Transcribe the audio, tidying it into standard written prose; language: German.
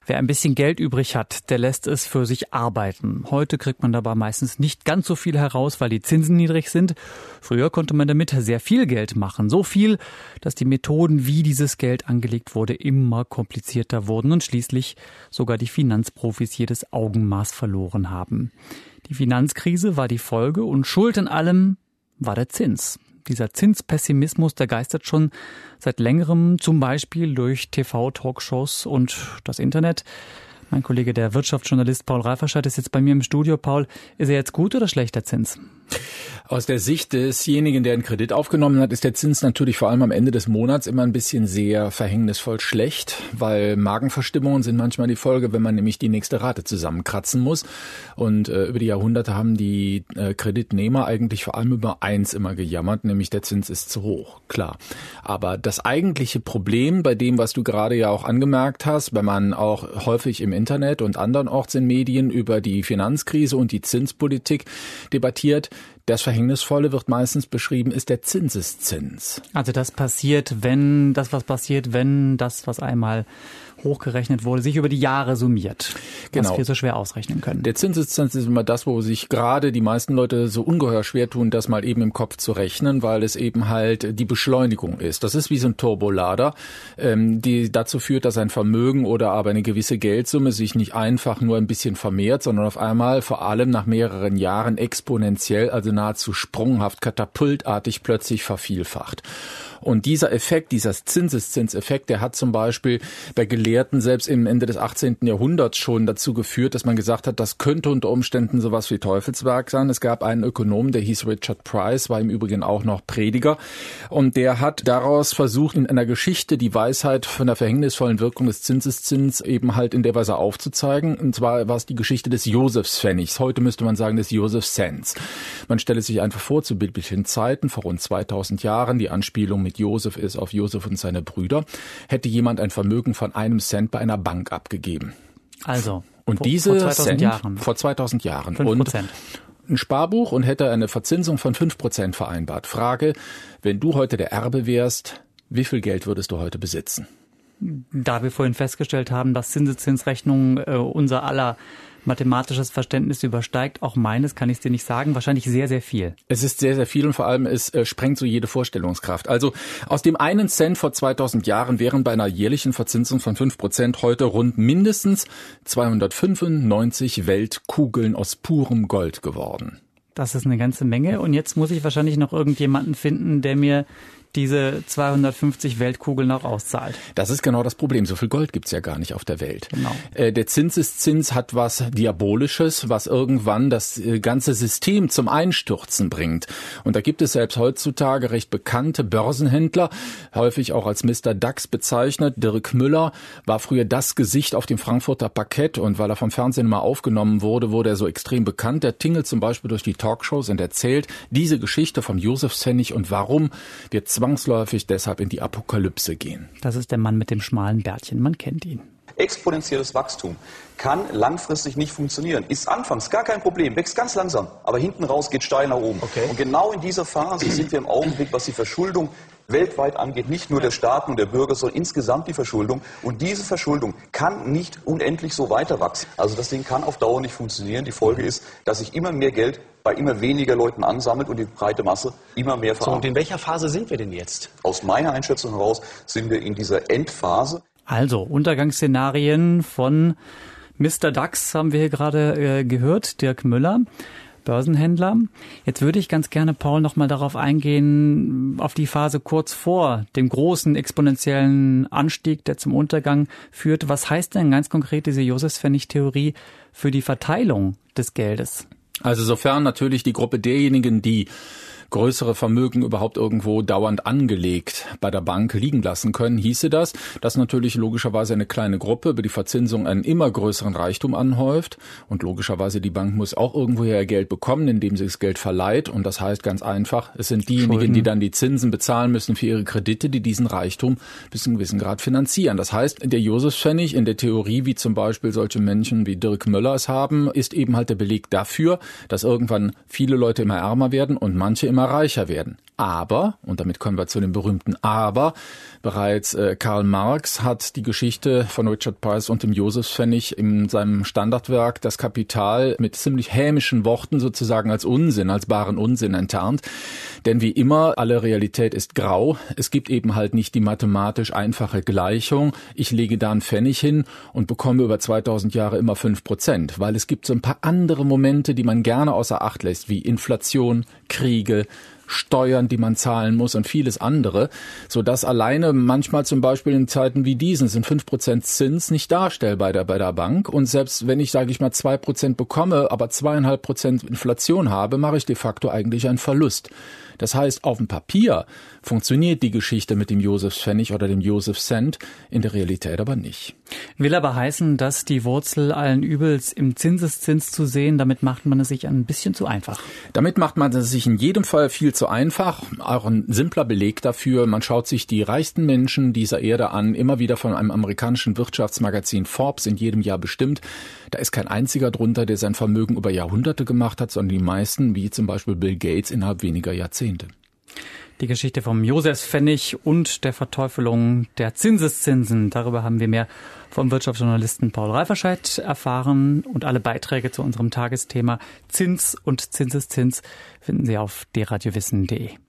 Wer ein bisschen Geld übrig hat, der lässt es für sich arbeiten. Heute kriegt man dabei meistens nicht ganz so viel heraus, weil die Zinsen niedrig sind. Früher konnte man damit sehr viel Geld machen. So viel, dass die Methoden, wie dieses Geld angelegt wurde, immer komplizierter wurden und schließlich sogar die Finanzprofis jedes Augenmaß verloren haben. Die Finanzkrise war die Folge und schuld an allem war der Zins. Dieser Zinspessimismus, der geistert schon seit längerem, zum Beispiel durch TV-Talkshows und das Internet. Mein Kollege, der Wirtschaftsjournalist Paul Reiferstadt, ist jetzt bei mir im Studio. Paul, ist er jetzt gut oder schlecht, der Zins? Aus der Sicht desjenigen, der einen Kredit aufgenommen hat, ist der Zins natürlich vor allem am Ende des Monats immer ein bisschen sehr verhängnisvoll schlecht, weil Magenverstimmungen sind manchmal die Folge, wenn man nämlich die nächste Rate zusammenkratzen muss. Und über die Jahrhunderte haben die Kreditnehmer eigentlich vor allem über eins immer gejammert, nämlich der Zins ist zu hoch, klar. Aber das eigentliche Problem bei dem, was du gerade ja auch angemerkt hast, wenn man auch häufig im Internet und andernorts in Medien über die Finanzkrise und die Zinspolitik debattiert, das Verhängnisvolle wird meistens beschrieben, ist der Zinseszins. Also das, was einmal hochgerechnet wurde, sich über die Jahre summiert, was wir so schwer ausrechnen können. Der Zinseszins ist immer das, wo sich gerade die meisten Leute so ungeheuer schwer tun, das mal eben im Kopf zu rechnen, weil es eben halt die Beschleunigung ist. Das ist wie so ein Turbolader, die dazu führt, dass ein Vermögen oder aber eine gewisse Geldsumme sich nicht einfach nur ein bisschen vermehrt, sondern auf einmal vor allem nach mehreren Jahren exponentiell, also nahezu sprunghaft, katapultartig plötzlich vervielfacht. Und dieser Effekt, dieser Zinseszinseffekt, der hat zum Beispiel bei Gelehrten selbst im Ende des 18. Jahrhunderts schon dazu geführt, dass man gesagt hat, das könnte unter Umständen sowas wie Teufelswerk sein. Es gab einen Ökonom, der hieß Richard Price, war im Übrigen auch noch Prediger. Und der hat daraus versucht, in einer Geschichte die Weisheit von der verhängnisvollen Wirkung des Zinseszins eben halt in der Weise aufzuzeigen. Und zwar war es die Geschichte des Josefspfennigs. Heute müsste man sagen des Josef-Cents. Man stelle sich einfach vor, zu biblischen Zeiten, vor rund 2000 Jahren, die Anspielung mit Josef ist auf Josef und seine Brüder, hätte jemand ein Vermögen von 1 Cent bei einer Bank abgegeben. Also, und vor 2000 Jahren. Vor 2000 Jahren. 5%. Und ein Sparbuch und hätte eine Verzinsung von 5% vereinbart. Frage, wenn du heute der Erbe wärst, wie viel Geld würdest du heute besitzen? Da wir vorhin festgestellt haben, dass Zinseszinsrechnung unser aller mathematisches Verständnis übersteigt, auch meines, kann ich es dir nicht sagen, wahrscheinlich sehr, sehr viel. Es ist sehr, sehr viel und vor allem es sprengt so jede Vorstellungskraft. Also aus dem 1 Cent vor 2000 Jahren wären bei einer jährlichen Verzinsung von 5% heute rund mindestens 295 Weltkugeln aus purem Gold geworden. Das ist eine ganze Menge und jetzt muss ich wahrscheinlich noch irgendjemanden finden, der mir diese 250 Weltkugeln auch auszahlt. Das ist genau das Problem. So viel Gold gibt's ja gar nicht auf der Welt. Genau. Der Zinseszins hat was Diabolisches, was irgendwann das ganze System zum Einstürzen bringt. Und da gibt es selbst heutzutage recht bekannte Börsenhändler, häufig auch als Mr. DAX bezeichnet. Dirk Müller war früher das Gesicht auf dem Frankfurter Parkett und weil er vom Fernsehen mal aufgenommen wurde, wurde er so extrem bekannt. Der tingelt zum Beispiel durch die Talkshows und erzählt diese Geschichte vom Josefspfennig und warum wir zwangsläufig deshalb in die Apokalypse gehen. Das ist der Mann mit dem schmalen Bärtchen, man kennt ihn. Exponentielles Wachstum kann langfristig nicht funktionieren. Ist anfangs gar kein Problem, wächst ganz langsam, aber hinten raus geht steil nach oben. Okay. Und genau in dieser Phase sind wir im Augenblick, was die Verschuldung weltweit angeht, nicht nur der Staaten und der Bürger, sondern insgesamt die Verschuldung. Und diese Verschuldung kann nicht unendlich so weiter wachsen. Also das Ding kann auf Dauer nicht funktionieren. Die Folge ist, dass sich immer mehr Geld bei immer weniger Leuten ansammelt und die breite Masse immer mehr verarmt. So, und in welcher Phase sind wir denn jetzt? Aus meiner Einschätzung heraus sind wir in dieser Endphase. Also, Untergangsszenarien von Mr. DAX haben wir hier gerade gehört, Dirk Müller, Börsenhändler. Jetzt würde ich ganz gerne, Paul, nochmal darauf eingehen, auf die Phase kurz vor dem großen exponentiellen Anstieg, der zum Untergang führt. Was heißt denn ganz konkret diese Josefspfennig-Theorie für die Verteilung des Geldes? Also sofern natürlich die Gruppe derjenigen, die größere Vermögen überhaupt irgendwo dauernd angelegt bei der Bank liegen lassen können, hieße das, dass natürlich logischerweise eine kleine Gruppe über die Verzinsung einen immer größeren Reichtum anhäuft und logischerweise die Bank muss auch irgendwoher Geld bekommen, indem sie das Geld verleiht und das heißt ganz einfach, es sind diejenigen, Schulden, die dann die Zinsen bezahlen müssen für ihre Kredite, die diesen Reichtum bis zu einem gewissen Grad finanzieren. Das heißt, der Josefspfennig in der Theorie, wie zum Beispiel solche Menschen wie Dirk Müller es haben, ist eben halt der Beleg dafür, dass irgendwann viele Leute immer ärmer werden und manche immer reicher werden. Aber, und damit kommen wir zu dem berühmten Aber, bereits Karl Marx hat die Geschichte von Richard Price und dem Josefspfennig in seinem Standardwerk Das Kapital mit ziemlich hämischen Worten sozusagen als Unsinn, als baren Unsinn enttarnt. Denn wie immer, alle Realität ist grau. Es gibt eben halt nicht die mathematisch einfache Gleichung. Ich lege da einen Pfennig hin und bekomme über 2000 Jahre immer 5%, weil es gibt so ein paar andere Momente, die man gerne außer Acht lässt, wie Inflation, Kriege, Steuern, die man zahlen muss und vieles andere, sodass alleine manchmal zum Beispiel in Zeiten wie diesen sind 5% Zins nicht darstellbar bei der Bank. Und selbst wenn ich, sage ich mal, 2% bekomme, aber 2,5% Inflation habe, mache ich de facto eigentlich einen Verlust. Das heißt, auf dem Papier funktioniert die Geschichte mit dem Josefspfennig oder dem Josefcent, in der Realität aber nicht. Will aber heißen, dass die Wurzel allen Übels im Zinseszins zu sehen, damit macht man es sich ein bisschen zu einfach. Damit macht man es sich in jedem Fall viel zu einfach. Auch ein simpler Beleg dafür, man schaut sich die reichsten Menschen dieser Erde an, immer wieder von einem amerikanischen Wirtschaftsmagazin Forbes in jedem Jahr bestimmt. Da ist kein einziger drunter, der sein Vermögen über Jahrhunderte gemacht hat, sondern die meisten, wie zum Beispiel Bill Gates, innerhalb weniger Jahrzehnte. Die Geschichte vom Josefspfennig und der Verteufelung der Zinseszinsen. Darüber haben wir mehr vom Wirtschaftsjournalisten Paul Reiferscheid erfahren. Und alle Beiträge zu unserem Tagesthema Zins und Zinseszins finden Sie auf drradiowissen.de.